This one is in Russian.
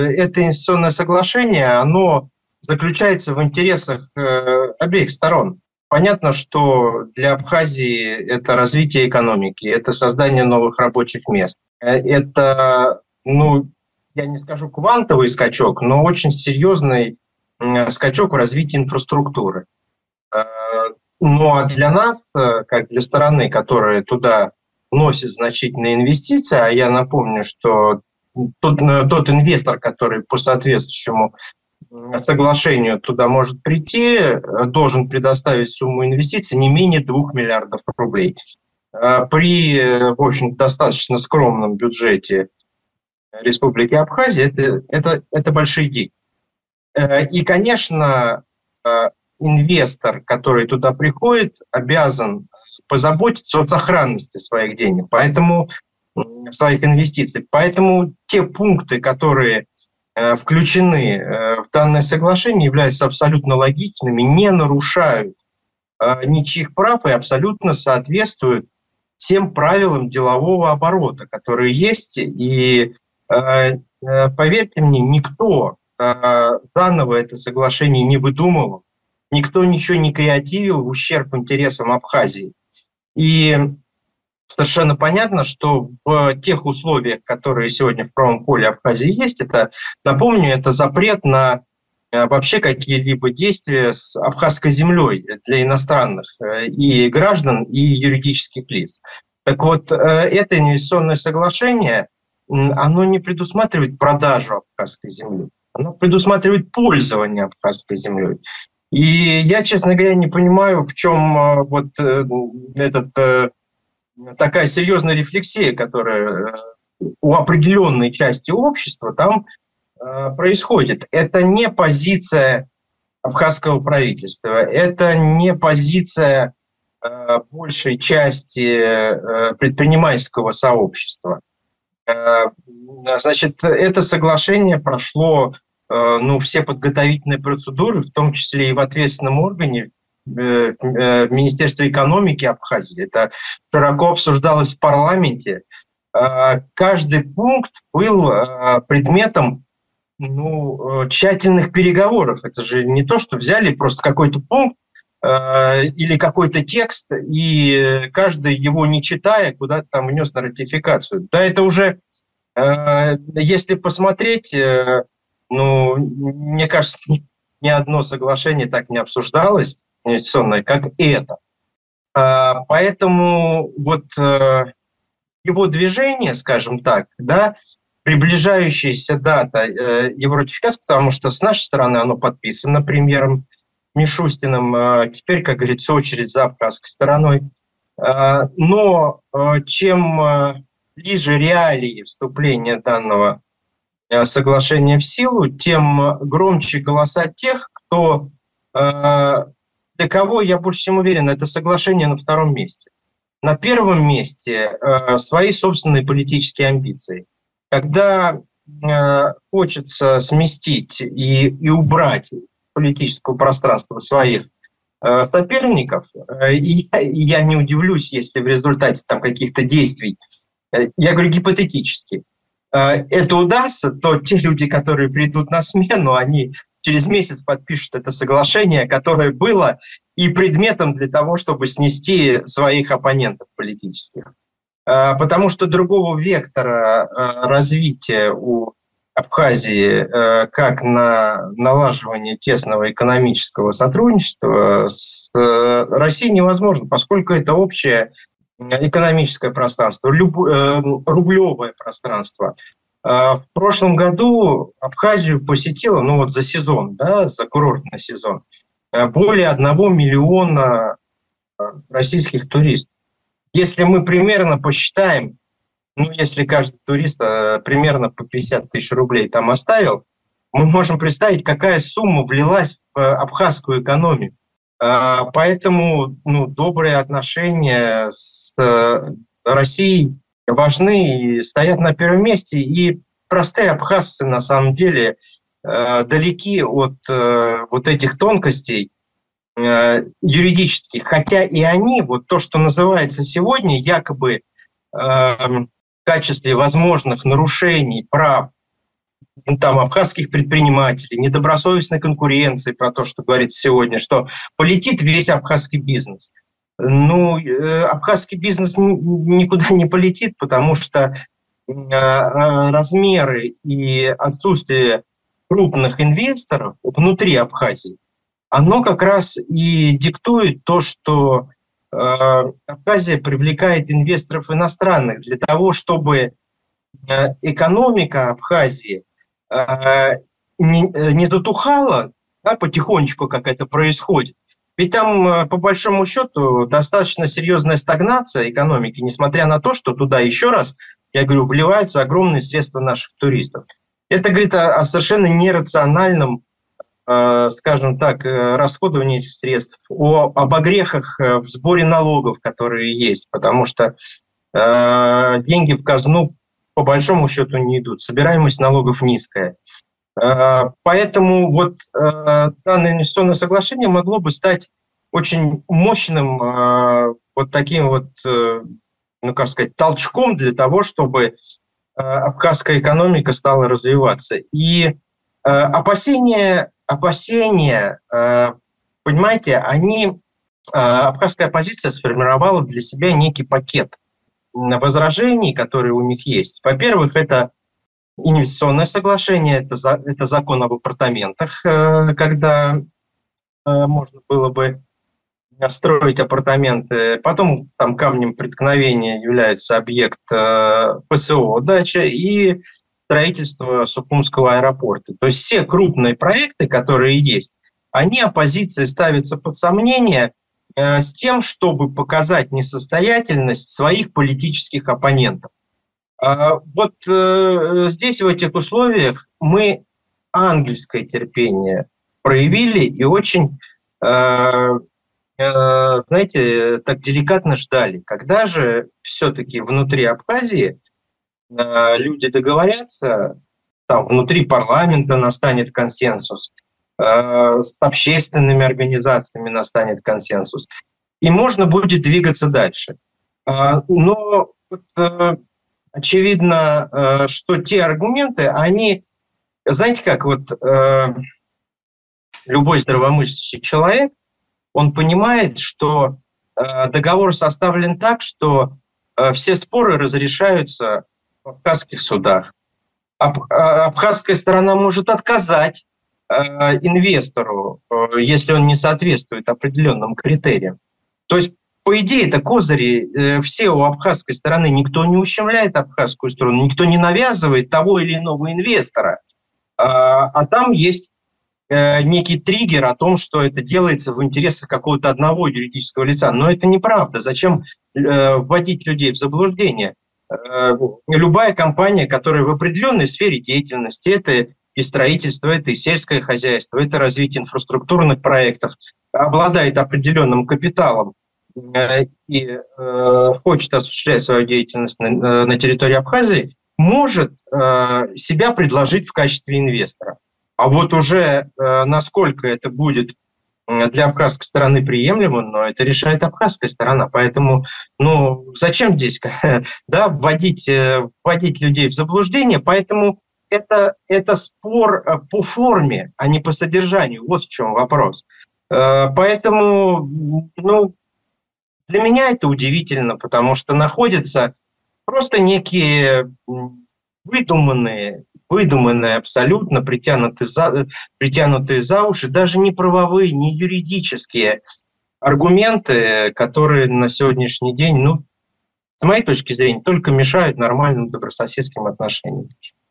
Это инвестиционное соглашение, оно заключается в интересах обеих сторон. Понятно, что для Абхазии это развитие экономики, это создание новых рабочих мест. Это, я не скажу квантовый скачок, но очень серьезный скачок в развитии инфраструктуры. Ну а для нас, как для страны, которая туда вносит значительные инвестиции, а я напомню, что тот инвестор, который по соответствующему соглашению туда может прийти, должен предоставить сумму инвестиций не менее 2 миллиардов рублей. При, в общем, достаточно скромном бюджете Республики Абхазия это большие деньги. И, конечно, инвестор, который туда приходит, обязан позаботиться о сохранности своих денег, поэтому своих инвестиций. Поэтому те пункты, которые включены в данное соглашение, являются абсолютно логичными, не нарушают ничьих прав и абсолютно соответствуют тем правилам делового оборота, которые есть. И поверьте мне, никто заново это соглашение не выдумывал, никто ничего не креативил в ущерб интересам Абхазии. И совершенно понятно, что в тех условиях, которые сегодня в правом поле Абхазии есть, напомню, это запрет на вообще какие-либо действия с абхазской землей для иностранных и граждан, и юридических лиц. Так вот, это инвестиционное соглашение, оно не предусматривает продажу абхазской земли, оно предусматривает пользование абхазской землей. И я, честно говоря, не понимаю, в чем такая серьезная рефлексия, которая у определенной части общества там происходит. Это не позиция абхазского правительства, это не позиция большей части предпринимательского сообщества. Значит, это соглашение прошло все подготовительные процедуры, в том числе и в ответственном органе, в Министерстве экономики Абхазии. Это широко обсуждалось в парламенте. Каждый пункт был предметом тщательных переговоров. Это же не то, что взяли просто какой-то пункт или какой-то текст, и каждый его не читая куда-то там внес на ратификацию. Да, это уже, если посмотреть, мне кажется, ни одно соглашение так не обсуждалось, инвестиционное, как это. Поэтому его движение, скажем так, да, приближающаяся дата его ратификации, потому что с нашей стороны оно подписано премьером Мишустиным, теперь, как говорится, очередь за абхазской стороной. Но чем ближе реалии вступления данного соглашения в силу, тем громче голоса тех, для кого, я больше чем уверен, это соглашение на втором месте. На первом месте свои собственные политические амбиции. Когда хочется сместить и убрать политического пространства своих соперников, и я не удивлюсь, если в результате там каких-то действий, я говорю гипотетически, это удастся, то те люди, которые придут на смену, они через месяц подпишут это соглашение, которое было и предметом для того, чтобы снести своих оппонентов политических. Потому что другого вектора развития у Абхазии, как на налаживание тесного экономического сотрудничества с Россией невозможно, поскольку это общее экономическое пространство, рублевое пространство. В прошлом году Абхазию посетило, за сезон, да, за курортный сезон, более 1 миллиона российских туристов. Если мы примерно посчитаем, если каждый турист примерно по 50 тысяч рублей там оставил, мы можем представить, какая сумма влилась в абхазскую экономику. Поэтому добрые отношения с Россией важны и стоят на первом месте. И простые абхазцы на самом деле далеки от этих тонкостей юридических. Хотя и они, то, что называется сегодня, якобы в качестве возможных нарушений прав там абхазских предпринимателей, недобросовестной конкуренции, про то, что говорится сегодня, что полетит весь абхазский бизнес. Ну, абхазский бизнес никуда не полетит, потому что размеры и отсутствие крупных инвесторов внутри Абхазии, оно как раз и диктует то, что Абхазия привлекает инвесторов иностранных для того, чтобы экономика Абхазии не затухала, да, потихонечку, как это происходит. Ведь там, по большому счету, достаточно серьезная стагнация экономики, несмотря на то, что туда, еще раз, я говорю, вливаются огромные средства наших туристов. Это говорит о совершенно нерациональном, скажем так, расходовании этих средств, об огрехах в сборе налогов, которые есть, потому что деньги в казну по большому счету не идут, собираемость налогов низкая. Поэтому вот данное инвестиционное соглашение могло бы стать очень мощным вот таким вот, ну как сказать, толчком для того, чтобы абхазская экономика стала развиваться. И опасения, понимаете, абхазская оппозиция сформировала для себя некий пакет возражений, которые у них есть. Во-первых, это инвестиционное соглашение, это закон об апартаментах, когда можно было бы строить апартаменты. Потом там камнем преткновения является объект ПСО «Дача» и строительство Сухумского аэропорта. То есть все крупные проекты, которые есть, они оппозиции ставятся под сомнение с тем, чтобы показать несостоятельность своих политических оппонентов. Вот здесь, в этих условиях, мы ангельское терпение проявили и очень, знаете, так деликатно ждали, когда же все-таки внутри Абхазии люди договорятся, там внутри парламента настанет консенсус, с общественными организациями настанет консенсус, и можно будет двигаться дальше. Но очевидно, что те аргументы, они, знаете как, вот любой здравомыслящий человек, он понимает, что договор составлен так, что все споры разрешаются в абхазских судах. Абхазская сторона может отказать инвестору, если он не соответствует определенным критериям. То есть, по идее, это козыри все у абхазской стороны. Никто не ущемляет абхазскую сторону, никто не навязывает того или иного инвестора. А там есть некий триггер о том, что это делается в интересах какого-то одного юридического лица. Но это неправда. Зачем вводить людей в заблуждение? Любая компания, которая в определенной сфере деятельности, это и строительство, это и сельское хозяйство, это развитие инфраструктурных проектов, обладает определенным капиталом и хочет осуществлять свою деятельность на территории Абхазии, может себя предложить в качестве инвестора. А вот уже насколько это будет для абхазской стороны приемлемо, но это решает абхазская сторона. Поэтому, зачем здесь вводить людей в заблуждение? Поэтому это спор по форме, а не по содержанию. Вот в чем вопрос. Поэтому, для меня это удивительно, потому что находятся просто некие выдуманные абсолютно, притянутые за уши, даже не правовые, не юридические аргументы, которые на сегодняшний день, с моей точки зрения, только мешают нормальным добрососедским отношениям.